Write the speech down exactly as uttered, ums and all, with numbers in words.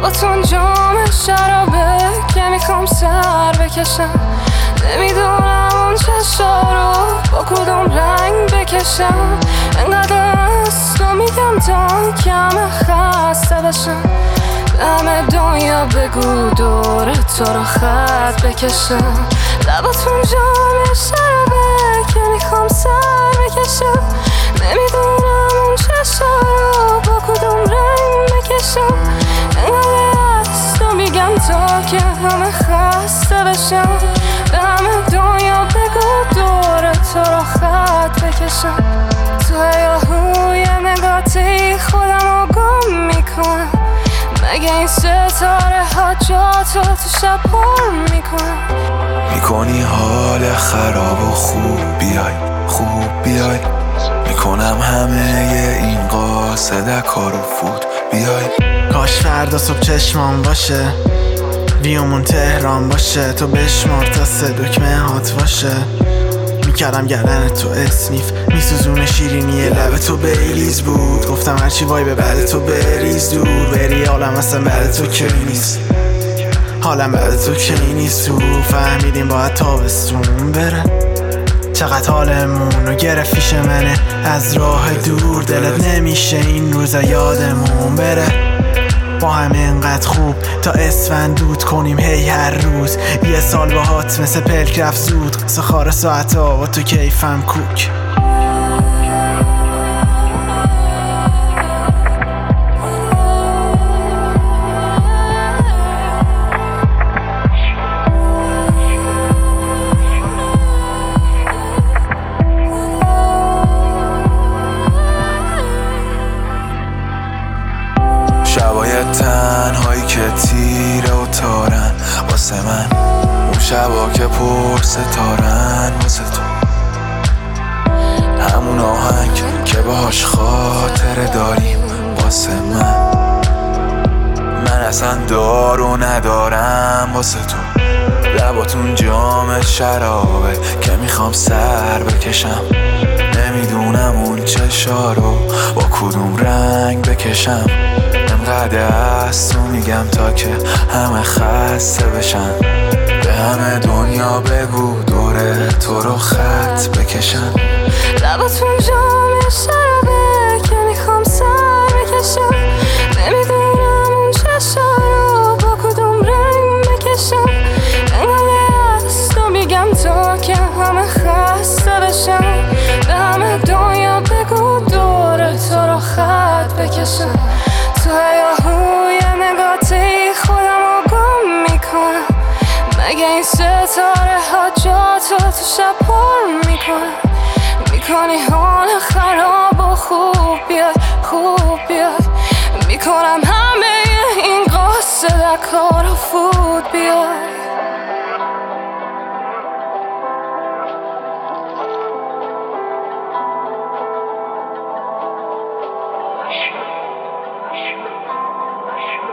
لباتون جام شرابه که میخوام سر بکشم. نمیدونم اون چشا رو با کدوم رنگ بکشم. انقدر است و میگم تا کم خسته بشم. همه دنیا بگو دور تو رو خط بکشم. لباتون جام شرابه که میخوام سر بکشم. نمیدونم اون چشا رو با کدوم رنگ بکشم. انقدر است و میگم تا که همه خسته بشم. به همه دنیا بگو دور تو رو خط بکشم. تو هیاهوی نگاتی خودم رو گم میکنم. مگه این ستاره ها جا تو تو شب پر میکنم. میکنی حال خراب و خوب بیای خوب بیای. میکنم همه این قاصد کارو فوت بیای. کاش فردا صبح چشمام باشه ویومون تهران باشه. تو بشمار تا سه دکمه هات باشه. میکردم گردن تو اسنیف میسوزونه شیرینی لب تو بریز بود. گفتم هرچی وای به بعد تو بریز دور بری. حالم اصلا بعد تو کی نیست. حالم بعد تو کی نیست. تو فهمیدیم باید تابستون بره. چقدر حالمون رو گرفت پیش منه از راه دور. دلت نمیشه این روزا یادمون بره. با هم اینقدر خوب تا اسفند دود کنیم هی هر روز. یه سال باهات مثل پلک رفت زود. قصه خار ساعت ها با تو کیفم کوک. شبای تنهایی که تیره و تارن واسه من. اون شبا که پر ستارن واسه تو. همون آهنگ که باهاش خاطره داریم واسه من. من اصلا دارو ندارم واسه تو. لباتون جام شرابه که میخوام سر بکشم. نمیدونم اون چشا رو با کدوم رنگ بکشم. انقدر است و میگم تا که همه خسته بشن. به همه دنیا بگو دور تو رو خط بکشن. لباتون جام شرابه که میخوام سر بکشم. نمیدونم اون چشا رو با کدوم رنگ بکشم. انقدر است و میگم تا که همه خسته بشن. به همه دنیا بگو دور تو رو خط بکشم. تو هیاهوی نگاتی خودم رو گم میکنم. مگه این ستاره ها جا تو تو شب پر میکنم. میکنی حال خراب و خوب بیای خوب بیای. میکنم همه این قاصد کار و فوت بیای. Thank you.